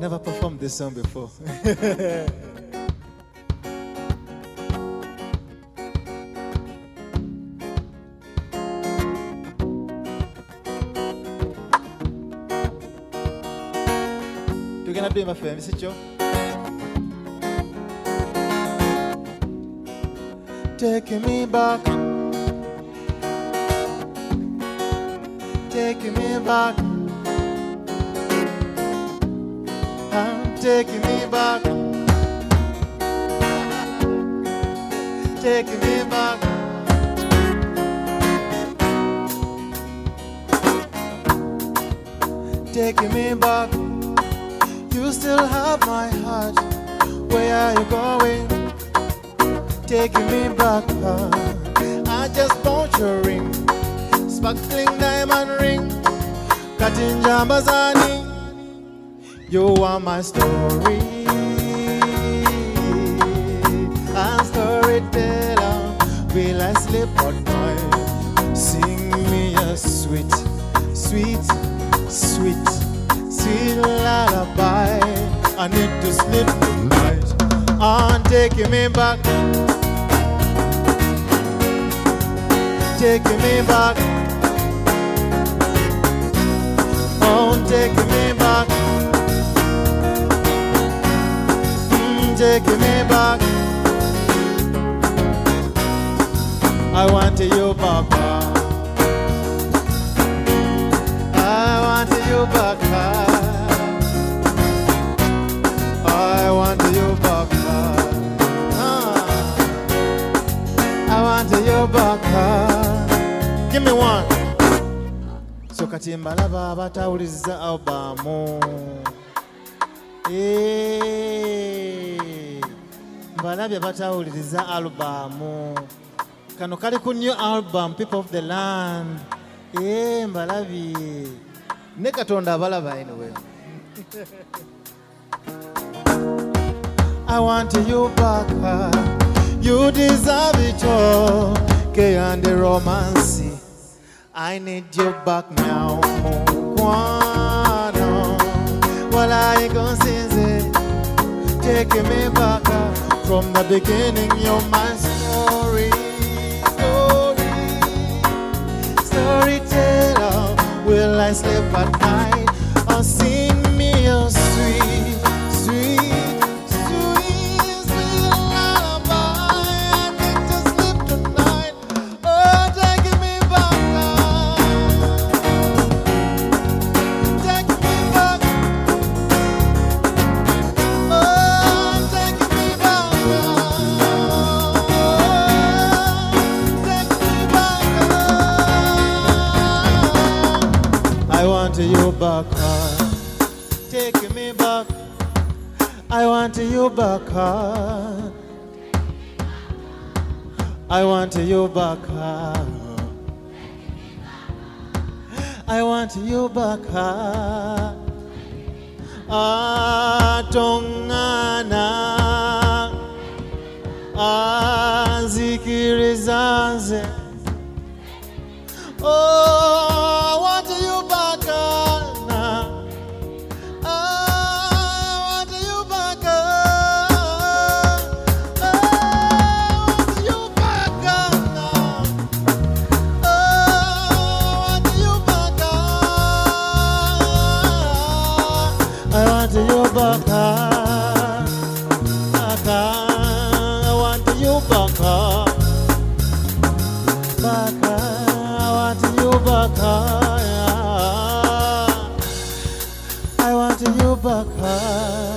never performed this song before. You're gonna do my favor, is it Joe? Taking me back, taking me back, taking me back, taking me back, taking me back. You still have my heart. Where are you going? Taking me back. I just bought your ring, sparkling diamond ring, cutting jambazani. You are my story, a storyteller. Will I sleep at night? Sing me a sweet, sweet, sweet, sweet lullaby. I need to sleep tonight. Taking me back, taking me back, taking me back, taking me back. I want you back. I want you back. I want you back. I want you back. Give me one. So kati mbalaba batawuliza albumu. Mbalabye batawuliza albumu. Kano kali ku new album, People of the Land. Mbalabye. Ne Katonda abalaba anyway. I want you back. You deserve it all. K and the romance. I need you back now. While I go since taking me back from the beginning. You're my story, storyteller. Will I sleep at night or sing me a sweet, sweet, sweet, sweet lullaby? I need to sleep tonight. Taking me back, taking me back. Taking me back, taking me back. I want you back, taking me back. I want you back, I want you back, I want you back. Tongana zikirizanze. I want you back now. I want you back. I want you back now. I want you back. I want you back. I want you back. Back. I want you back. I want you back.